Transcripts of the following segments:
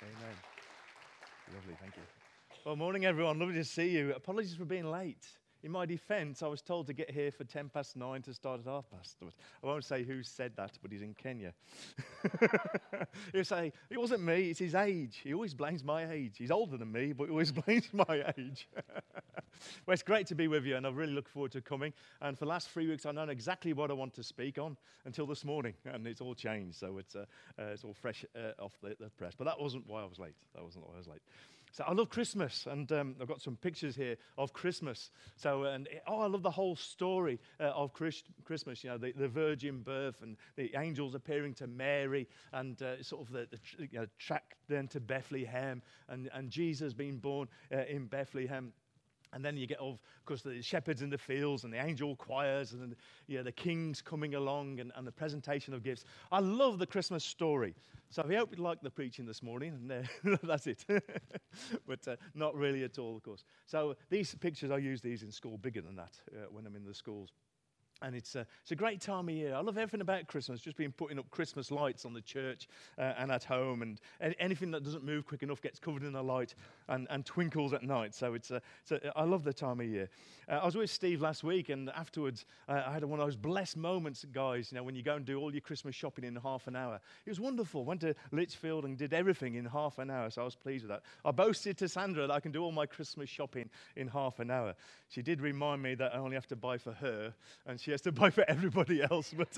Amen. Lovely, thank you. Well, morning, everyone. Lovely to see you. Apologies for being late. In my defense, I was told to get here for 9:10 to start at 9:30. I won't say who said that, but he's in Kenya. He'll say, it wasn't me, it's his age. He always blames my age. He's older than me, but he always blames my age. Well, it's great to be with you, and I really look forward to coming. And for the last 3 weeks, I've known exactly what I want to speak on until this morning, and it's all changed. So it's all fresh off the press. But that wasn't why I was late. So I love Christmas, and I've got some pictures here of Christmas. So, I love the whole story of Christmas. You know, the virgin birth and the angels appearing to Mary, and sort of the track then to Bethlehem, and Jesus being born in Bethlehem. And then you get, of course, the shepherds in the fields and the angel choirs and the kings coming along and the presentation of gifts. I love the Christmas story. So I hope you like the preaching this morning, and that's it. But not really at all, of course. So these pictures, I use these in school, bigger than that when I'm in the schools. And it's a great time of year. I love everything about Christmas, just being putting up Christmas lights on the church and at home. And anything that doesn't move quick enough gets covered in a light and twinkles at night. So I love the time of year. I was with Steve last week, and afterwards I had one of those blessed moments, guys, when you go and do all your Christmas shopping in half an hour. It was wonderful. Went to Litchfield and did everything in half an hour, so I was pleased with that. I boasted to Sandra that I can do all my Christmas shopping in half an hour. She did remind me that I only have to buy for her, and she has to buy for everybody else, but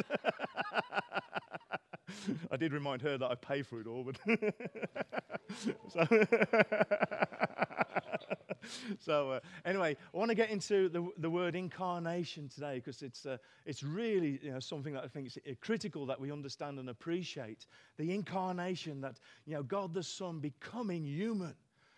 I did remind her that I pay for it all. So anyway, I want to get into the word incarnation today, because it's really something that I think is critical that we understand and appreciate. The incarnation, that God the Son becoming human.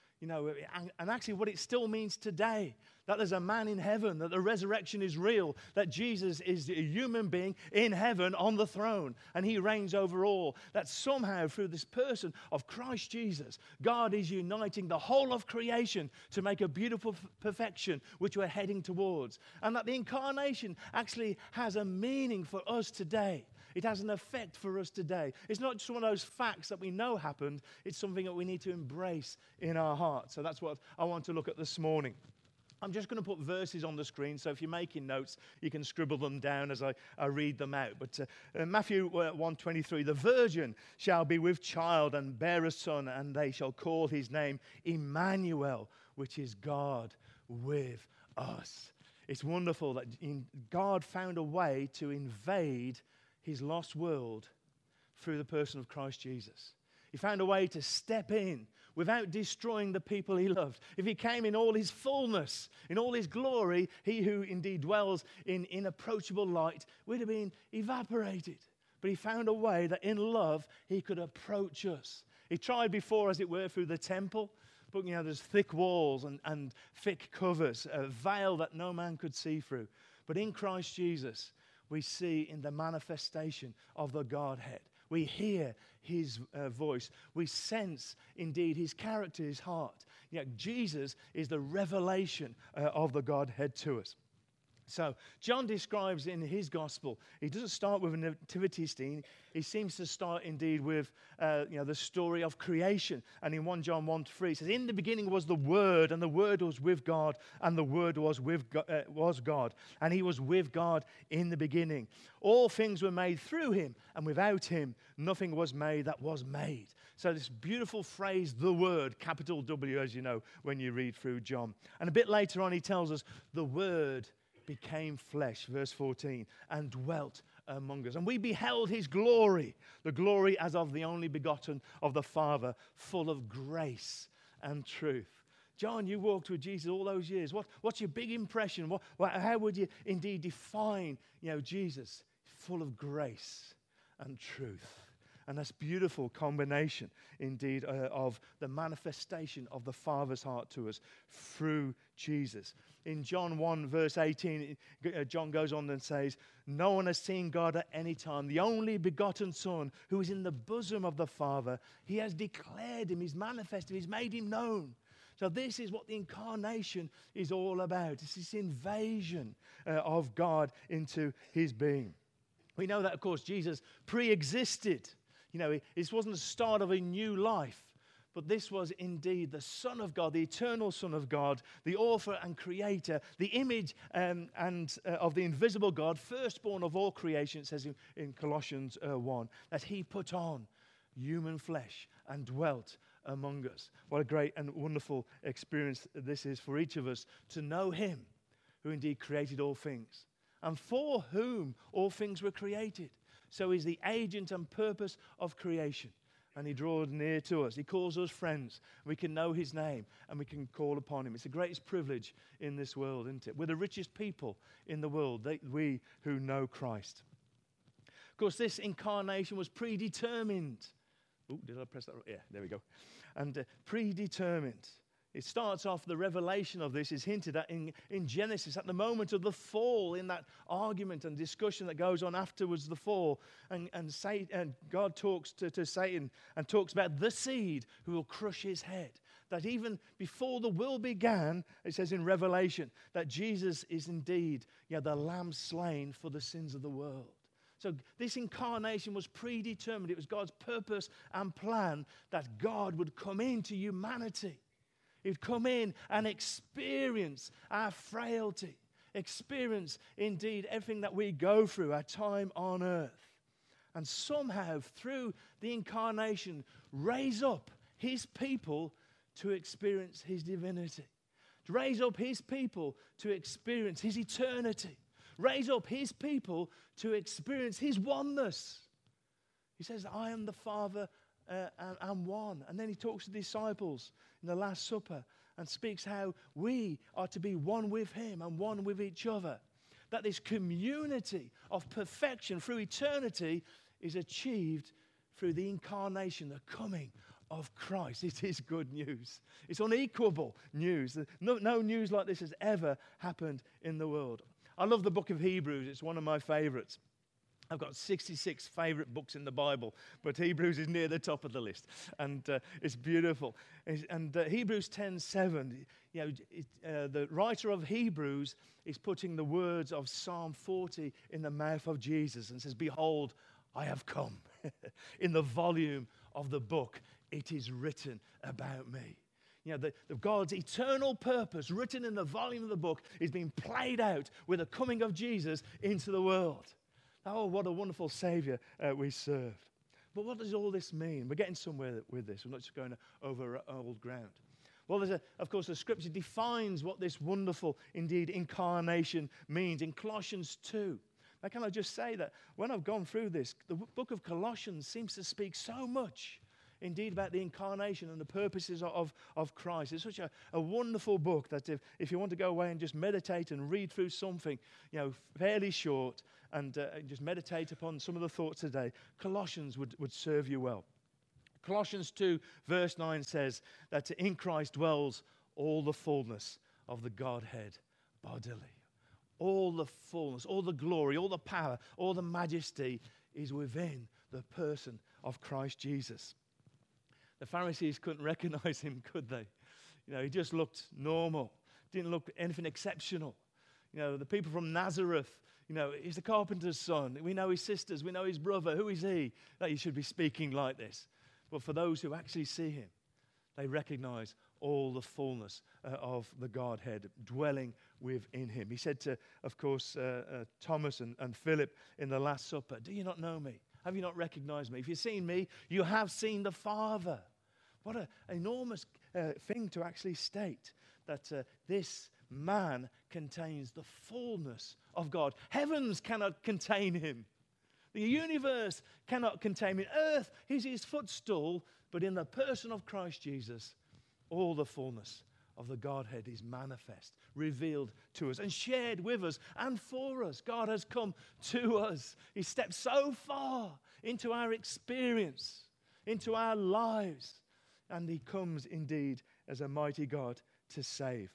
And actually what it still means today, that there's a man in heaven, that the resurrection is real, that Jesus is a human being in heaven on the throne, and he reigns over all, that somehow through this person of Christ Jesus, God is uniting the whole of creation to make a beautiful perfection which we're heading towards, and that the incarnation actually has a meaning for us today. It has an effect for us today. It's not just one of those facts that we know happened. It's something that we need to embrace in our heart. So that's what I want to look at this morning. I'm just going to put verses on the screen, so if you're making notes, you can scribble them down as I read them out. But Matthew 1:23, the virgin shall be with child and bear a son, and they shall call his name Emmanuel, which is God with us. It's wonderful that God found a way to invade his lost world through the person of Christ Jesus. He found a way to step in without destroying the people he loved. If he came in all his fullness, in all his glory, he who indeed dwells in inapproachable light would have been evaporated. But he found a way that in love he could approach us. He tried before, as it were, through the temple, but there's thick walls and thick covers, a veil that no man could see through. But in Christ Jesus, we see in the manifestation of the Godhead. We hear his voice. We sense, indeed, his character, his heart. Jesus is the revelation of the Godhead to us. So John describes in his gospel, he doesn't start with a nativity scene. He seems to start indeed with the story of creation. And in 1 John 1:3, he says, in the beginning was the Word, and the Word was with God, and the Word was God, and he was with God in the beginning. All things were made through him, and without him nothing was made that was made. So this beautiful phrase, the Word, capital W, as you know, when you read through John. And a bit later on, he tells us the Word became flesh, verse 14, and dwelt among us. And we beheld his glory, the glory as of the only begotten of the Father, full of grace and truth. John, you walked with Jesus all those years. What's your big impression? How would you indeed define, Jesus? Full of grace and truth. And that's a beautiful combination, indeed, of the manifestation of the Father's heart to us through Jesus. In John 1, verse 18, John goes on and says, no one has seen God at any time. The only begotten Son, who is in the bosom of the Father, he has declared him, he's manifested, he's made him known. So this is what the incarnation is all about. It's this invasion of God into his being. We know that, of course, Jesus pre-existed. This wasn't the start of a new life, But this was indeed the Son of God, the eternal Son of God, the author and creator, the image of the invisible God, firstborn of all creation, it says in Colossians 1, that he put on human flesh and dwelt among us. What a great and wonderful experience this is for each of us to know him who indeed created all things and for whom all things were created. So he's the agent and purpose of creation. And he draws near to us. He calls us friends. We can know his name and we can call upon him. It's the greatest privilege in this world, isn't it? We're the richest people in the world, we who know Christ. Of course, this incarnation was predetermined. Oh, did I press that? Yeah, there we go. And predetermined. It starts off, the revelation of this is hinted at in Genesis at the moment of the fall, in that argument and discussion that goes on afterwards the fall. And God talks to Satan and talks about the seed who will crush his head. That even before the world began, it says in Revelation, that Jesus is indeed the Lamb slain for the sins of the world. So this incarnation was predetermined. It was God's purpose and plan that God would come into humanity. He'd come in and experience our frailty, experience indeed everything that we go through, our time on earth. And somehow through the incarnation raise up his people to experience his divinity. To raise up his people to experience his eternity. Raise up his people to experience his oneness. He says, I am the Father and one. And then he talks to the disciples in the Last Supper and speaks how we are to be one with him and one with each other. That this community of perfection through eternity is achieved through the incarnation, the coming of Christ. It is good news. It's unequalable news. No news like this has ever happened in the world. I love the book of Hebrews. It's one of my favorites. I've got 66 favorite books in the Bible, but Hebrews is near the top of the list, and it's beautiful. And Hebrews 10:7, the writer of Hebrews is putting the words of Psalm 40 in the mouth of Jesus and says, "Behold, I have come. In the volume of the book, it is written about me." The God's eternal purpose written in the volume of the book is being played out with the coming of Jesus into the world. Oh, what a wonderful Savior we serve. But what does all this mean? We're getting somewhere with this. We're not just going over old ground. Well, of course, the Scripture defines what this wonderful, indeed, incarnation means in Colossians 2. Now, can I just say that when I've gone through this, the book of Colossians seems to speak so much, indeed, about the incarnation and the purposes of Christ. It's such a wonderful book that if you want to go away and just meditate and read through something, fairly short, and just meditate upon some of the thoughts today, Colossians would serve you well. Colossians 2 verse 9 says that in Christ dwells all the fullness of the Godhead bodily. All the fullness, all the glory, all the power, all the majesty is within the person of Christ Jesus. The Pharisees couldn't recognize him, could they? He just looked normal, didn't look anything exceptional. The people from Nazareth, he's the carpenter's son. We know his sisters, we know his brother. Who is he that he should be speaking like this? But for those who actually see him, they recognize all the fullness of the Godhead dwelling within him. He said to, of course, Thomas and Philip in the Last Supper, "Do you not know me? Have you not recognized me? If you've seen me, you have seen the Father." What an enormous thing to actually state that this man contains the fullness of God. Heavens cannot contain him. The universe cannot contain him. Earth is his footstool, but in the person of Christ Jesus, all the fullness of the Godhead is manifest, revealed to us, and shared with us and for us. God has come to us. He stepped so far into our experience, into our lives, and he comes indeed as a mighty God to save.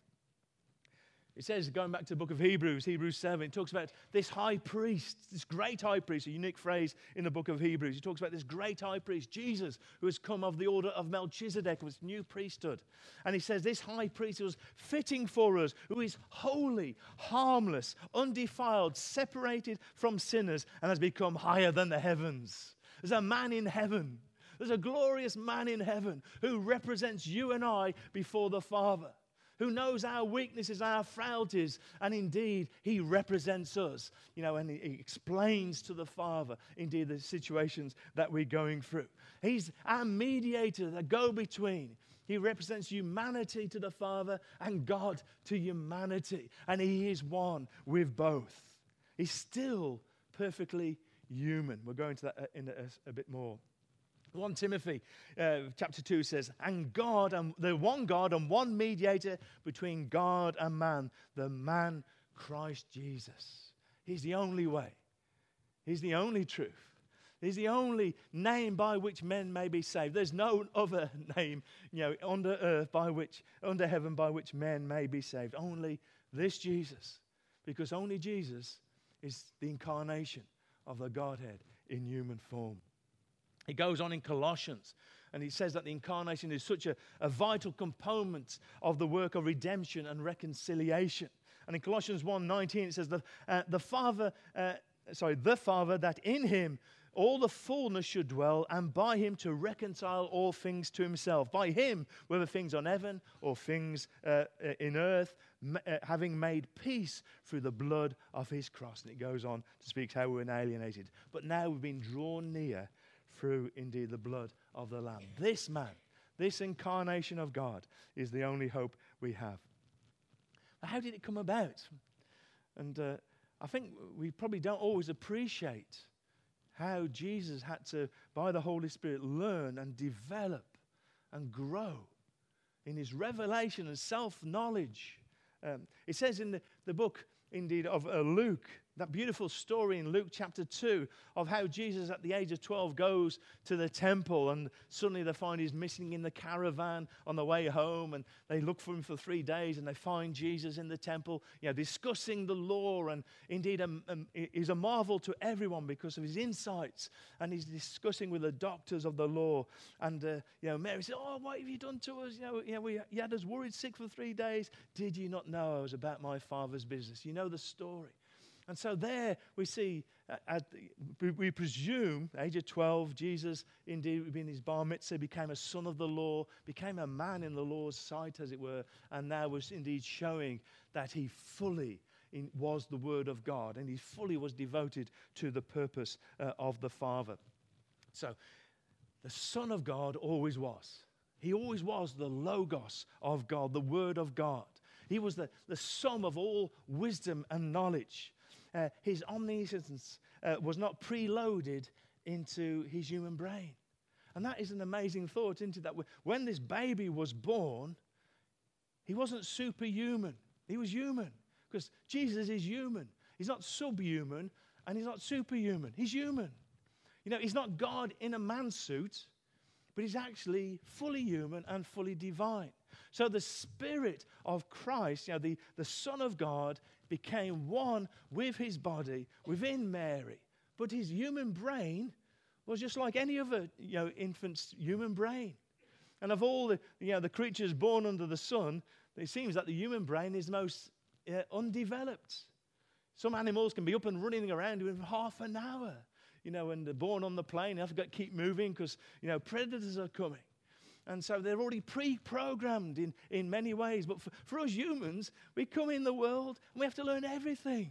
It says, going back to the book of Hebrews 7, it talks about this high priest, this great high priest, a unique phrase in the book of Hebrews. He talks about this great high priest, Jesus, who has come of the order of Melchizedek, with new priesthood. And he says this high priest was fitting for us, who is holy, harmless, undefiled, separated from sinners, and has become higher than the heavens. There's a man in heaven There's a glorious man in heaven who represents you and I before the Father, who knows our weaknesses, our frailties, and indeed, he represents us, and he explains to the Father, indeed, the situations that we're going through. He's our mediator, the go-between. He represents humanity to the Father and God to humanity, and he is one with both. He's still perfectly human. We'll go into that in a bit more. 1 Timothy chapter 2 says, and God, and the one God and one mediator between God and man, the man Christ Jesus. He's the only way. He's the only truth. He's the only name by which men may be saved. There's no other name, under earth under heaven by which men may be saved. Only this Jesus, because only Jesus is the incarnation of the Godhead in human form. He goes on in Colossians, and he says that the incarnation is such a vital component of the work of redemption and reconciliation. And in Colossians 1:19, it says the Father, that in him all the fullness should dwell, and by him to reconcile all things to himself. By him, whether things on heaven or things in earth, having made peace through the blood of his cross. And it goes on to speak how we're alienated. But now we've been drawn near through, indeed, the blood of the Lamb. This man, this incarnation of God, is the only hope we have. How did it come about? And I think we probably don't always appreciate how Jesus had to, by the Holy Spirit, learn and develop and grow in his revelation and self-knowledge. It says in the book, indeed, of Luke, that beautiful story in Luke chapter 2 of how Jesus at the age of 12 goes to the temple, and suddenly they find he's missing in the caravan on the way home, and they look for him for 3 days, and they find Jesus in the temple, discussing the law, and indeed he's a marvel to everyone because of his insights, and he's discussing with the doctors of the law, and Mary said, "Oh, what have you done to us? You had us worried sick for 3 days. Did you not know I was about my Father's business?" You know the story. And so there we see, we presume, age of 12, Jesus, indeed, being his bar mitzvah, became a son of the law, became a man in the law's sight, as it were, and now was indeed showing that he fully was the Word of God, and he fully was devoted to the purpose of the Father. So the Son of God always was. He always was the Logos of God, the Word of God. He was the sum of all wisdom and knowledge. His omniscience was not preloaded into his human brain. And that is an amazing thought, isn't it? That when this baby was born, he wasn't superhuman. He was human, because Jesus is human. He's not subhuman, and he's not superhuman. He's human. He's not God in a man's suit, but he's actually fully human and fully divine. So the Spirit of Christ, the Son of God, became one with his body within Mary. But his human brain was just like any other infant's human brain. And of all the creatures born under the sun, it seems that the human brain is the most undeveloped. Some animals can be up and running around in half an hour. When they're born on the plane, they have to keep moving because predators are coming. And so they're already pre-programmed in many ways. But for us humans, we come in the world and we have to learn everything.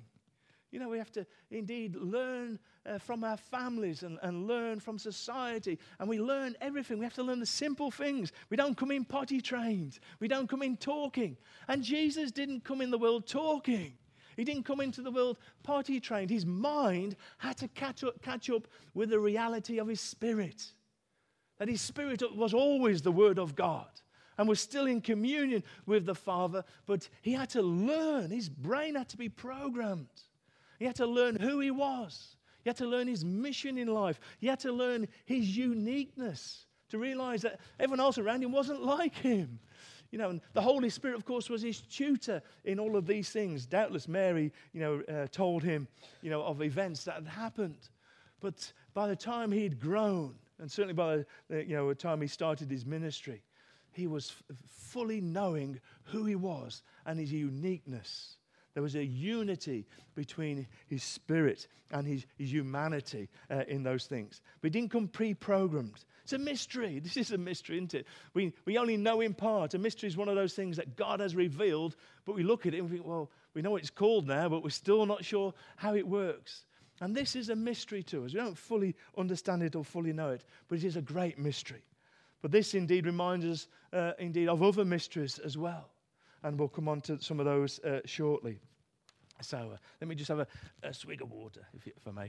We have to indeed learn from our families and learn from society. And we learn everything. We have to learn the simple things. We don't come in potty trained. We don't come in talking. And Jesus didn't come in the world talking. He didn't come into the world potty trained. His mind had to catch up with the reality of his spirit. That his spirit was always the Word of God and was still in communion with the Father, but he had to learn. His brain had to be programmed. He had to learn who he was. He had to learn his mission in life. He had to learn his uniqueness to realize that everyone else around him wasn't like him. And the Holy Spirit, of course, was his tutor in all of these things. Doubtless Mary, told him, of events that had happened. But by the time he'd grown, and certainly by the time he started his ministry, he was fully knowing who he was and his uniqueness. There was a unity between his spirit and his humanity in those things. But he didn't come pre-programmed. It's a mystery. This is a mystery, isn't it? We only know in part. A mystery is one of those things that God has revealed, but we look at it and we think, well, we know what it's called now, but we're still not sure how it works. And this is a mystery to us. We don't fully understand it or fully know it, but it is a great mystery. But this indeed reminds us indeed of other mysteries as well. And we'll come on to some of those shortly. So let me just have a swig of water, if I may.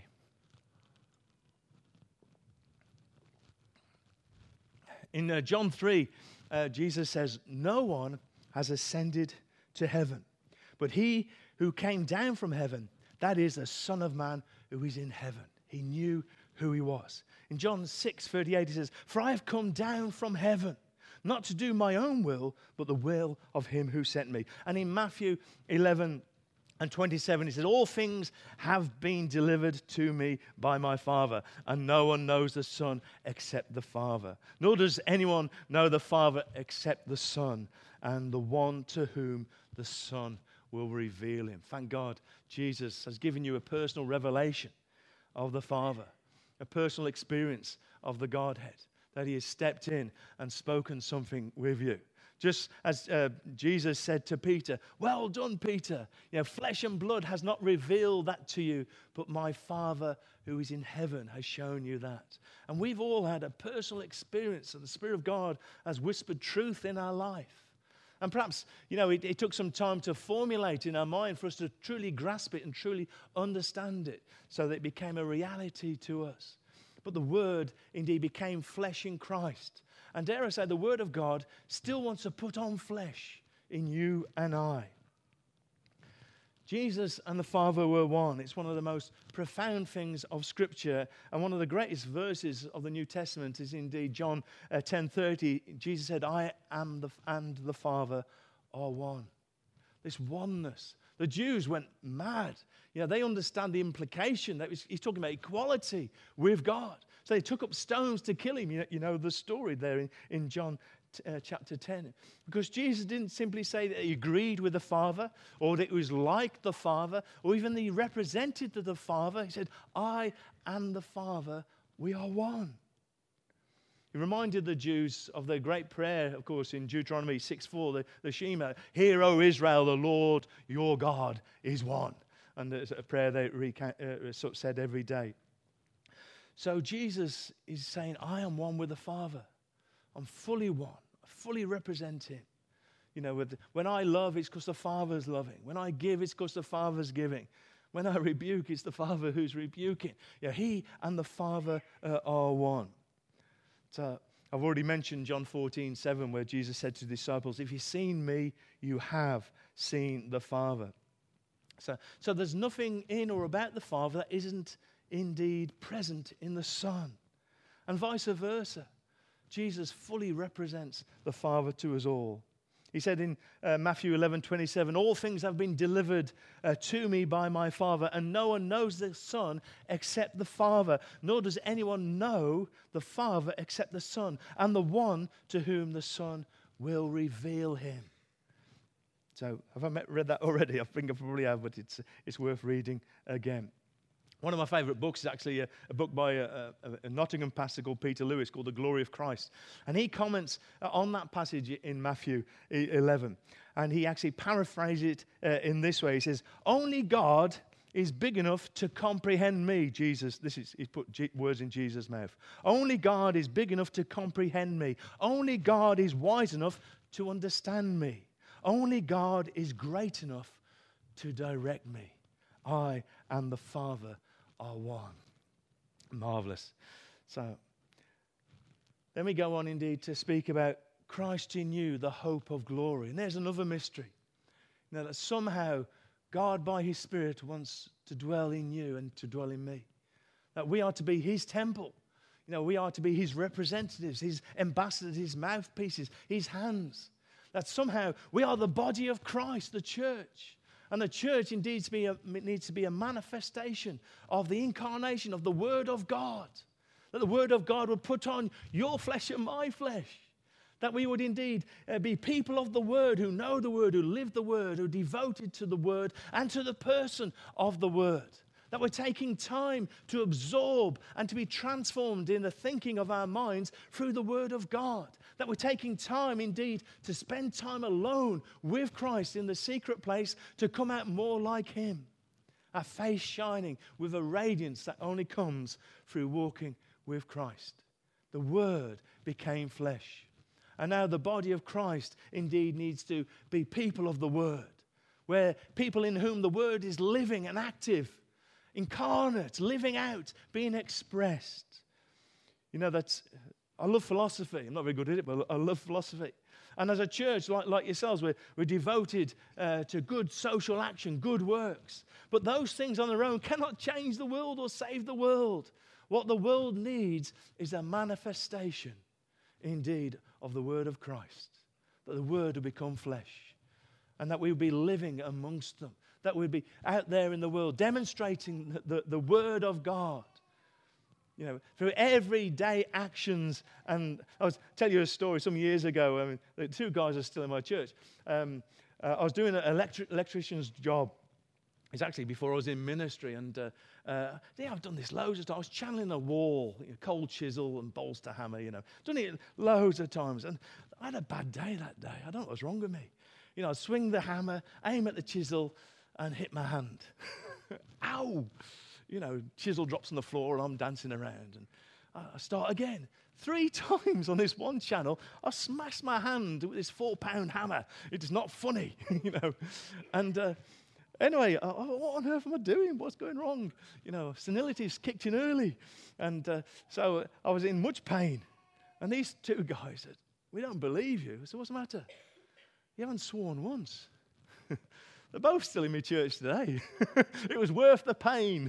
In John 3, Jesus says, "No one has ascended to heaven, but he who came down from heaven, that is the Son of Man who is in heaven." He knew who he was. In John 6:38, he says, "For I have come down from heaven, not to do my own will, but the will of him who sent me." And in Matthew 11:27, he says, "All things have been delivered to me by my Father, and no one knows the Son except the Father. Nor does anyone know the Father except the Son, and the one to whom the Son will reveal him." Thank God, Jesus has given you a personal revelation of the Father, a personal experience of the Godhead, that he has stepped in and spoken something with you. Just as Jesus said to Peter, "Well done, Peter. Flesh and blood has not revealed that to you, but my Father who is in heaven has shown you that." And we've all had a personal experience of the Spirit of God has whispered truth in our life. And perhaps, it took some time to formulate in our mind for us to truly grasp it and truly understand it so that it became a reality to us. But the Word indeed became flesh in Christ. And dare I say, the Word of God still wants to put on flesh in you and I. Jesus and the Father were one. It's one of the most profound things of Scripture. And one of the greatest verses of the New Testament is indeed John 10:30. Jesus said, "I am and the Father are one." This oneness. The Jews went mad. They understand the implication that he's talking about equality with God. So they took up stones to kill him. You know the story there in John chapter 10. Because Jesus didn't simply say that he agreed with the Father or that he was like the Father or even that he represented the Father. He said, "I and the Father, we are one." He reminded the Jews of their great prayer, of course, in Deuteronomy 6:4, the Shema, "Hear, O Israel, the Lord your God is one." And there's a prayer they said every day. So Jesus is saying, "I am one with the Father. I'm fully one. I fully represent him." When I love, it's because the Father's loving. When I give, it's because the Father's giving. When I rebuke, it's the Father who's rebuking. He and the Father are one. So I've already mentioned John 14:7, where Jesus said to the disciples, "If you've seen me, you have seen the Father." So there's nothing in or about the Father that isn't indeed present in the Son. And vice versa. Jesus fully represents the Father to us all. He said in Matthew 11:27, "All things have been delivered to me by my Father, and no one knows the Son except the Father, nor does anyone know the Father except the Son, and the one to whom the Son will reveal him." So have I read that already? I think I probably have, but it's worth reading again. One of my favorite books is actually a book by a Nottingham pastor called Peter Lewis called The Glory of Christ. And he comments on that passage in Matthew 11. And he actually paraphrases it in this way. He says, "Only God is big enough to comprehend me." Jesus, he's put words in Jesus' mouth. "Only God is big enough to comprehend me. Only God is wise enough to understand me. Only God is great enough to direct me. I and the Father are one." Marvelous. So, then we go on indeed to speak about Christ in you, the hope of glory. And there's another mystery. That somehow God by his Spirit wants to dwell in you and to dwell in me. That we are to be his temple. We are to be his representatives, his ambassadors, his mouthpieces, his hands. That somehow we are the body of Christ, the church. And the church indeed needs to be a manifestation of the incarnation of the Word of God. That the Word of God would put on your flesh and my flesh. That we would indeed be people of the Word, who know the Word, who live the Word, who are devoted to the Word and to the person of the Word. that we're taking time to absorb and to be transformed in the thinking of our minds through the Word of God, that we're taking time indeed to spend time alone with Christ in the secret place to come out more like Him, our face shining with a radiance that only comes through walking with Christ. The Word became flesh. And now the body of Christ indeed needs to be people of the Word, where people in whom the Word is living and active, incarnate, living out, being expressed. You know, I love philosophy. I'm not very good at it, but I love philosophy. And as a church, like yourselves, we're devoted to good social action, good works. But those things on their own cannot change the world or save the world. What the world needs is a manifestation, indeed, of the Word of Christ. That the Word will become flesh. And that we will be living amongst them. That we'll be out there in the world demonstrating the Word of God. You know, through everyday actions. And I was tell you a story some years ago. I mean, the two guys are still in my church. I was doing an electrician's job. It's actually before I was in ministry. And I've done this loads of times. I was channeling a wall, cold chisel and bolts to hammer, Done it loads of times. And I had a bad day that day. I don't know what's wrong with me. I'd swing the hammer, aim at the chisel, and hit my hand. Ow! Chisel drops on the floor and I'm dancing around. And I start again. 3 times on this one channel, I smashed my hand with this 4-pound hammer. It is not funny, And anyway, what on earth am I doing? What's going wrong? Senility's kicked in early. And so I was in much pain. And these two guys said, "We don't believe you." I said, "What's the matter?" "You haven't sworn once." They're both still in my church today. It was worth the pain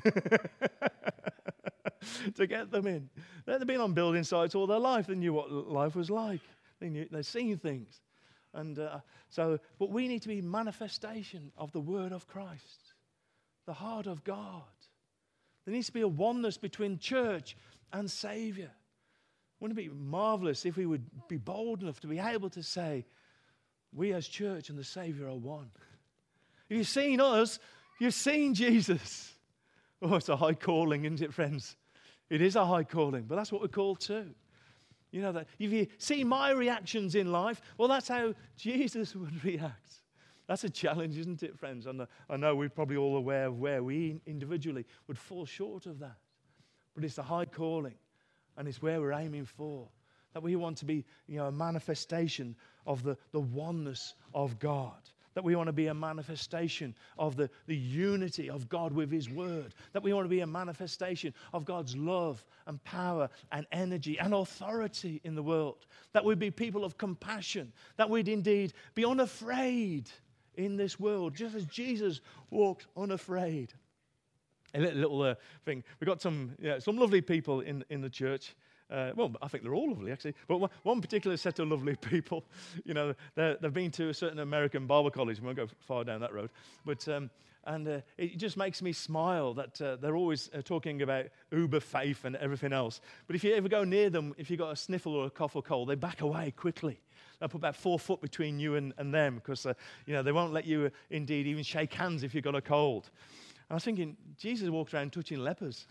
to get them in. They've been on building sites all their life. They knew what life was like. They'd seen things. And but we need to be manifestation of the Word of Christ, the heart of God. There needs to be a oneness between church and Savior. Wouldn't it be marvelous if we would be bold enough to be able to say, we as church and the Savior are one? If you've seen us, you've seen Jesus. Oh, it's a high calling, isn't it, friends? It is a high calling, but that's what we're called to. That if you see my reactions in life, well, that's how Jesus would react. That's a challenge, isn't it, friends? And I know we're probably all aware of where we individually would fall short of that. But it's a high calling, and it's where we're aiming for. That we want to be, a manifestation of the oneness of God. That we want to be a manifestation of the unity of God with His Word. That we want to be a manifestation of God's love and power and energy and authority in the world. That we'd be people of compassion. That we'd indeed be unafraid in this world, just as Jesus walked unafraid. A little thing. We've got some lovely people in the church. Well, I think they're all lovely, actually. But one particular set of lovely people, they've been to a certain American Bible college. We won't go far down that road. But it just makes me smile that they're always talking about uber faith and everything else. But if you ever go near them, if you've got a sniffle or a cough or cold, they back away quickly. They'll put about 4 foot between you and them because, they won't let you, indeed, even shake hands if you've got a cold. I was thinking, Jesus walked around touching lepers.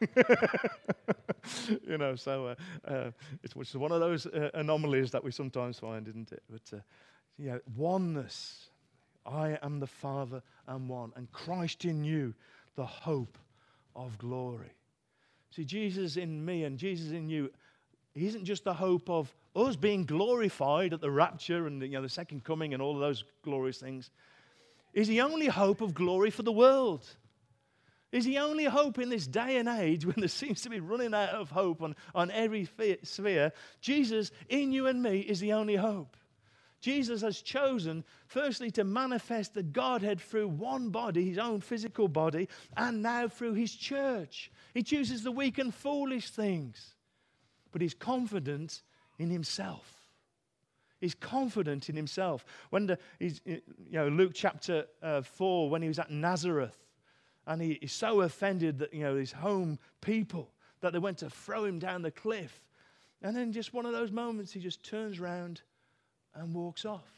So it's one of those anomalies that we sometimes find, isn't it? But, oneness. I am the Father and one, and Christ in you, the hope of glory. See, Jesus in me and Jesus in you, He isn't just the hope of us being glorified at the rapture and the second coming and all of those glorious things. Is the only hope of glory for the world. Is the only hope in this day and age when there seems to be running out of hope on every sphere. Jesus in you and me is the only hope. Jesus has chosen, firstly, to manifest the Godhead through one body, His own physical body, and now through His church. He chooses the weak and foolish things, but He's confident in Himself. He's confident in Himself. When Luke chapter 4, when He was at Nazareth, and he's so offended that His home people that they went to throw Him down the cliff, and then just one of those moments, He just turns around and walks off.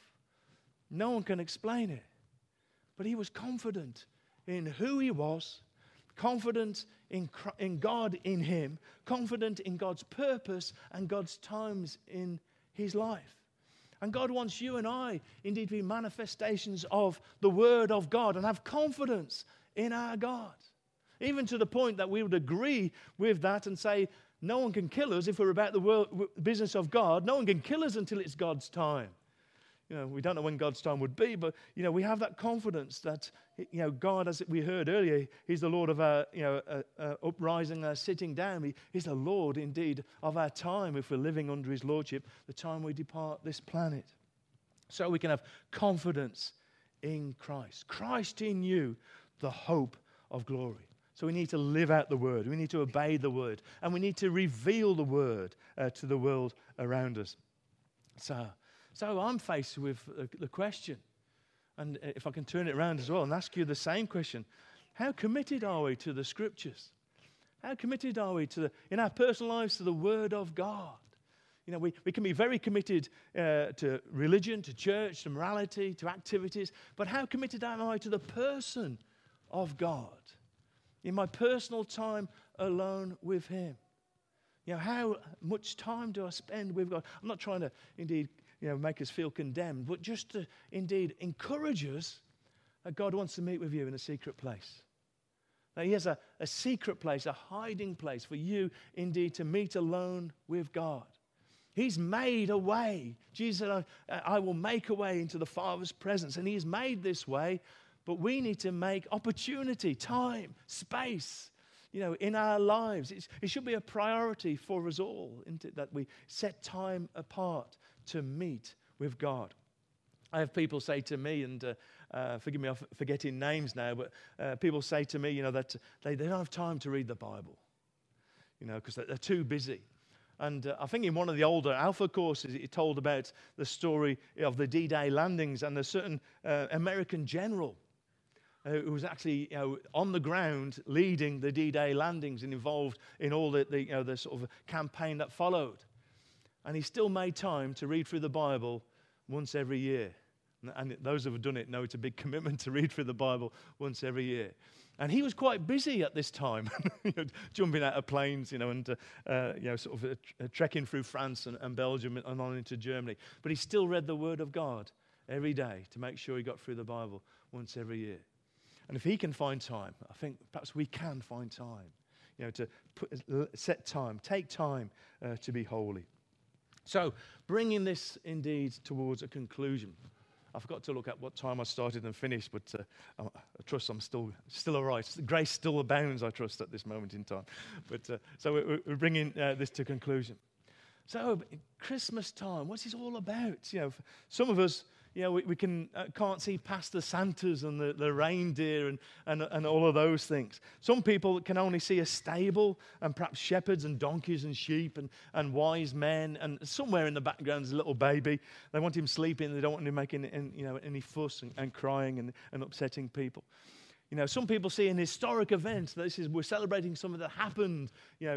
No one can explain it, but He was confident in who He was, confident in God, in him, confident in God's purpose and God's times in his life. And God wants you and I, indeed, to be manifestations of the Word of God and have confidence in our God. Even to the point that we would agree with that and say, no one can kill us if we're about the business of God. No one can kill us until it's God's time. We don't know when God's time would be, but, we have that confidence that, God, as we heard earlier, he's the Lord of our, uprising, our sitting down. He's the Lord, indeed, of our time if we're living under his lordship, the time we depart this planet. So we can have confidence in Christ. Christ in you, the hope of glory. So we need to live out the Word. We need to obey the Word. And we need to reveal the Word to the world around us. So I'm faced with the question, and if I can turn it around as well and ask you the same question, how committed are we to the Scriptures? How committed are we in our personal lives to the Word of God? We can be very committed to religion, to church, to morality, to activities, but how committed am I to the person of God? In my personal time alone with him? How much time do I spend with God? I'm not trying to, indeed, make us feel condemned, but just to, indeed, encourage us that God wants to meet with you in a secret place. That he has a secret place, a hiding place for you, indeed, to meet alone with God. He's made a way. Jesus said, I will make a way into the Father's presence. And he's made this way, but we need to make opportunity, time, space, in our lives. It should be a priority for us all, that we set time apart to meet with God. I have people say to me, and forgive me for forgetting names now, but people say to me, that they don't have time to read the Bible, because they're too busy. And I think in one of the older Alpha courses, it told about the story of the D-Day landings and a certain American general who was actually on the ground leading the D-Day landings and involved in all the sort of campaign that followed. And he still made time to read through the Bible once every year. And those who have done it know it's a big commitment to read through the Bible once every year. And he was quite busy at this time, jumping out of planes, and sort of trekking through France and Belgium and on into Germany. But he still read the Word of God every day to make sure he got through the Bible once every year. And if he can find time, I think perhaps we can find time, to set time, take time to be holy. So, bringing this indeed towards a conclusion. I forgot to look at what time I started and finished, but I trust I'm still all right. Grace still abounds, I trust, at this moment in time. But so we're bringing this to conclusion. So, Christmas time, what's this all about? Some of us, we can't see past the Santas and the reindeer and all of those things. Some people can only see a stable and perhaps shepherds and donkeys and sheep and wise men, and somewhere in the background is a little baby. They want him sleeping. They don't want him making any fuss and crying and upsetting people. Some people see an historic event. We're celebrating something that happened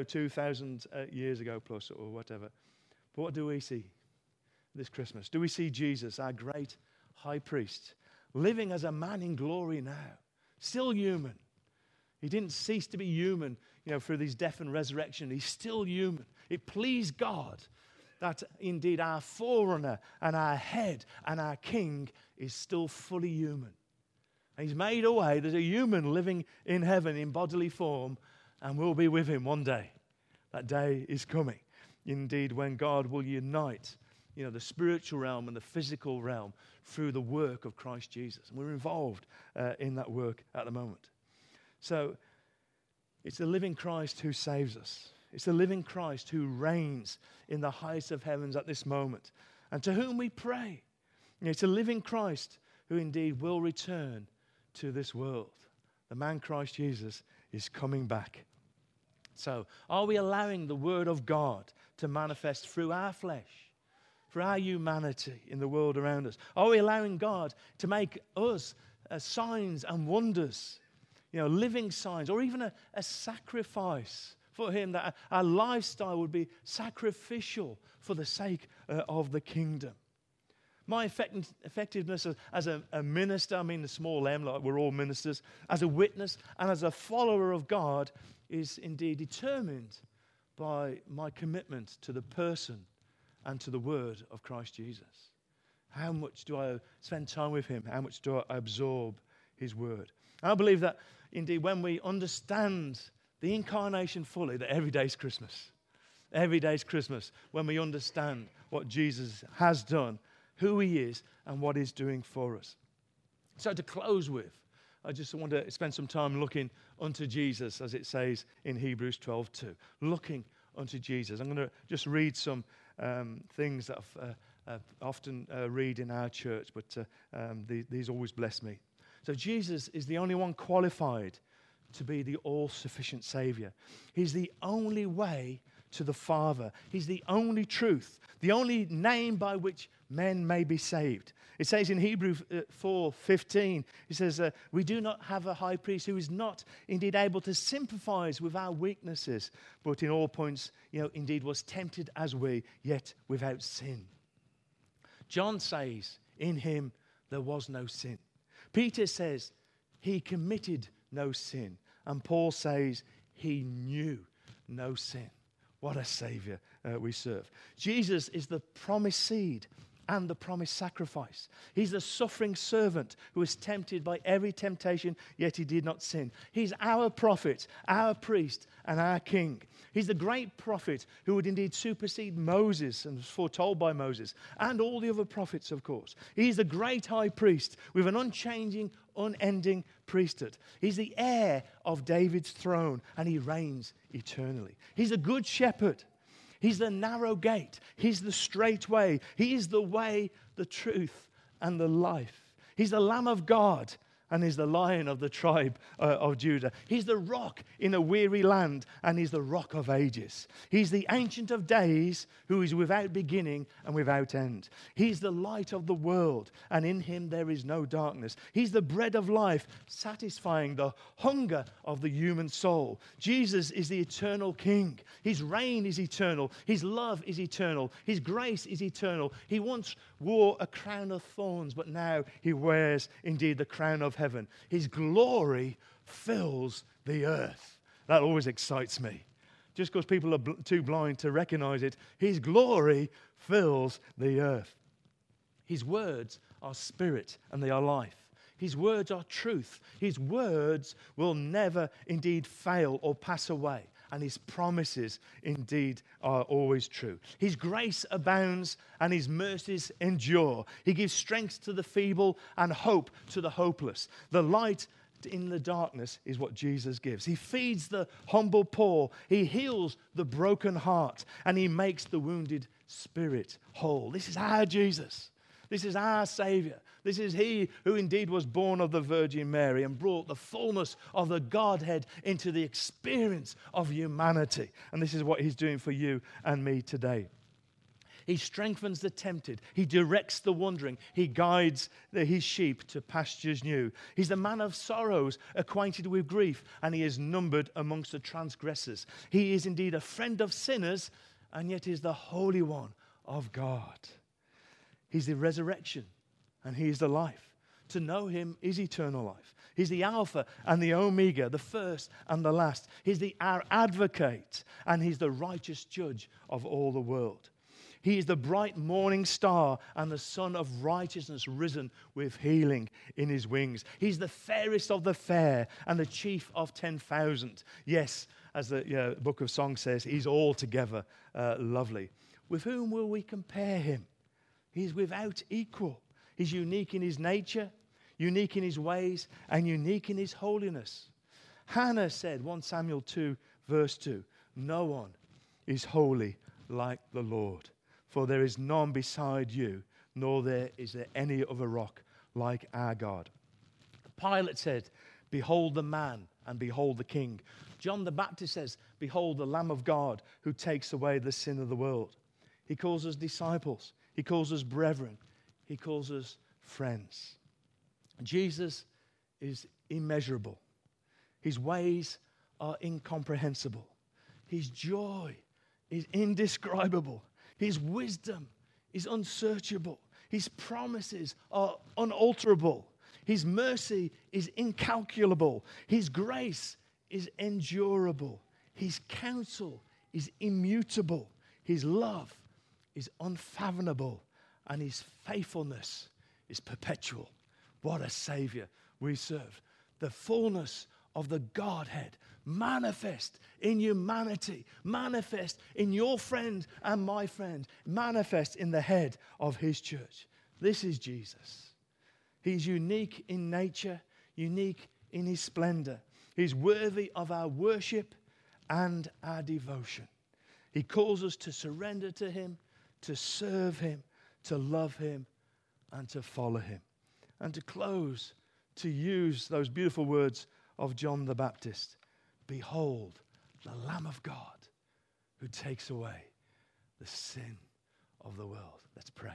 2,000 years ago plus or whatever. But what do we see this Christmas? Do we see Jesus, our great high priest, living as a man in glory now, still human? He didn't cease to be human, through his death and resurrection. He's still human. It pleased God that indeed our forerunner and our head and our king is still fully human. And he's made a way. There's a human living in heaven in bodily form, and we'll be with him one day. That day is coming. Indeed, when God will unite the spiritual realm and the physical realm through the work of Christ Jesus. And we're involved in that work at the moment. So it's the living Christ who saves us. It's the living Christ who reigns in the highest of heavens at this moment, and to whom we pray. It's a living Christ who indeed will return to this world. The man Christ Jesus is coming back. So, are we allowing the Word of God to manifest through our flesh, through our humanity in the world around us? Are we allowing God to make us signs and wonders, living signs, or even a sacrifice for him, that our lifestyle would be sacrificial for the sake of the kingdom? My effectiveness as a minister, I mean the small m, like we're all ministers, as a witness and as a follower of God is indeed determined by my commitment to the person and to the word of Christ Jesus. How much do I spend time with him? How much do I absorb his word? And I believe that indeed when we understand the incarnation fully, that every day is Christmas. Every day is Christmas when we understand what Jesus has done, who he is, and what he's doing for us. So to close with, I just want to spend some time looking unto Jesus, as it says in Hebrews 12:2. Looking unto Jesus. I'm going to just read some things that I often read in our church, but these always bless me. So Jesus is the only one qualified to be the all-sufficient Savior. He's the only way to the Father. He's the only truth, the only name by which men may be saved. It says in Hebrews 4:15, it says, we do not have a high priest who is not indeed able to sympathize with our weaknesses, but in all points, indeed was tempted as we, yet without sin. John says, in him there was no sin. Peter says, he committed no sin. And Paul says, he knew no sin. What a Savior we serve. Jesus is the promised seed and the promised sacrifice. He's the suffering servant who was tempted by every temptation, yet he did not sin. He's our prophet, our priest, and our king. He's the great prophet who would indeed supersede Moses and was foretold by Moses and all the other prophets, of course. He's the great high priest with an unchanging, unending priesthood. He's the heir of David's throne, and he reigns eternally. He's a good shepherd. He's the narrow gate. He's the straight way. He is the way, the truth, and the life. He's the Lamb of God, and he's the Lion of the tribe of Judah. He's the rock in a weary land, and he's the Rock of Ages. He's the Ancient of Days, who is without beginning and without end. He's the light of the world, and in him there is no darkness. He's the bread of life, satisfying the hunger of the human soul. Jesus is the eternal King. His reign is eternal. His love is eternal. His grace is eternal. He once wore a crown of thorns, but now he wears indeed the crown of heaven. His glory fills the earth. That always excites me. Just because people are too blind to recognize it, his glory fills the earth. His words are spirit and they are life. His words are truth. His words will never indeed fail or pass away. And his promises indeed are always true. His grace abounds and his mercies endure. He gives strength to the feeble and hope to the hopeless. The light in the darkness is what Jesus gives. He feeds the humble poor. He heals the broken heart. And he makes the wounded spirit whole. This is our Jesus. This is our Savior. This is he who indeed was born of the Virgin Mary and brought the fullness of the Godhead into the experience of humanity. And this is what he's doing for you and me today. He strengthens the tempted. He directs the wandering. He guides his sheep to pastures new. He's the man of sorrows, acquainted with grief, and he is numbered amongst the transgressors. He is indeed a friend of sinners, and yet is the Holy One of God. He's the resurrection, and he is the life. To know him is eternal life. He's the Alpha and the Omega, the first and the last. He's our advocate, and he's the righteous judge of all the world. He is the bright morning star and the Son of righteousness risen with healing in his wings. He's the fairest of the fair and the chief of 10,000. Yes, as the book of Songs says, he's altogether lovely. With whom will we compare him? He's without equal. He's unique in his nature, unique in his ways, and unique in his holiness. Hannah said, 1 Samuel 2, verse 2, no one is holy like the Lord, for there is none beside you, nor is there any other rock like our God. Pilate said, behold the man and behold the king. John the Baptist says, behold the Lamb of God who takes away the sin of the world. He calls us disciples. He calls us brethren. He calls us friends. Jesus is immeasurable. His ways are incomprehensible. His joy is indescribable. His wisdom is unsearchable. His promises are unalterable. His mercy is incalculable. His grace is endurable. His counsel is immutable. His love is unfathomable. And his faithfulness is perpetual. What a Savior we serve. The fullness of the Godhead manifest in humanity, manifest in your friend and my friend, manifest in the head of his church. This is Jesus. He's unique in nature, unique in his splendor. He's worthy of our worship and our devotion. He calls us to surrender to him, to serve him, to love him, and to follow him. And to close, to use those beautiful words of John the Baptist. Behold, the Lamb of God who takes away the sin of the world. Let's pray.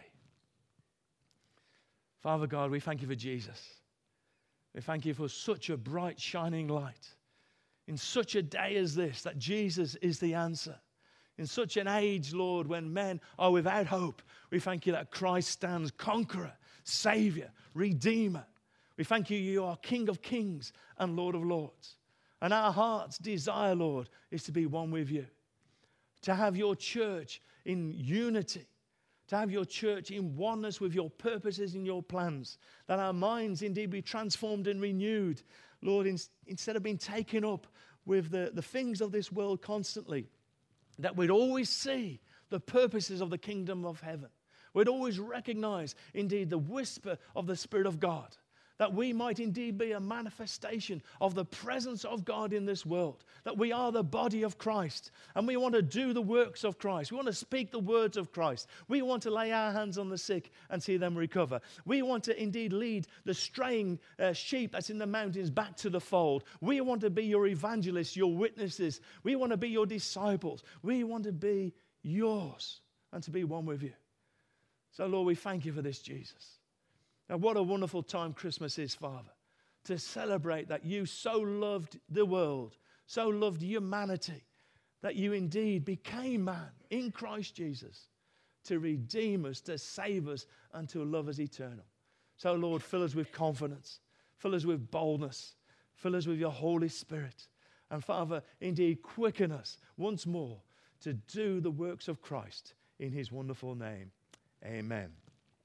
Father God, we thank you for Jesus. We thank you for such a bright, shining light. In such a day as this, that Jesus is the answer. In such an age, Lord, when men are without hope, we thank you that Christ stands conqueror, Savior, Redeemer. We thank you, you are King of kings and Lord of lords. And our heart's desire, Lord, is to be one with you. To have your church in unity. To have your church in oneness with your purposes and your plans. That our minds indeed be transformed and renewed. Lord, instead of being taken up with the things of this world constantly, that we'd always see the purposes of the kingdom of heaven. We'd always recognize indeed the whisper of the Spirit of God. That we might indeed be a manifestation of the presence of God in this world. That we are the body of Christ. And we want to do the works of Christ. We want to speak the words of Christ. We want to lay our hands on the sick and see them recover. We want to indeed lead the straying sheep that's in the mountains back to the fold. We want to be your evangelists, your witnesses. We want to be your disciples. We want to be yours and to be one with you. So, Lord, we thank you for this, Jesus. Now, what a wonderful time Christmas is, Father, to celebrate that you so loved the world, so loved humanity, that you indeed became man in Christ Jesus to redeem us, to save us, and to love us eternal. So, Lord, fill us with confidence, fill us with boldness, fill us with your Holy Spirit. And, Father, indeed, quicken us once more to do the works of Christ in his wonderful name. Amen.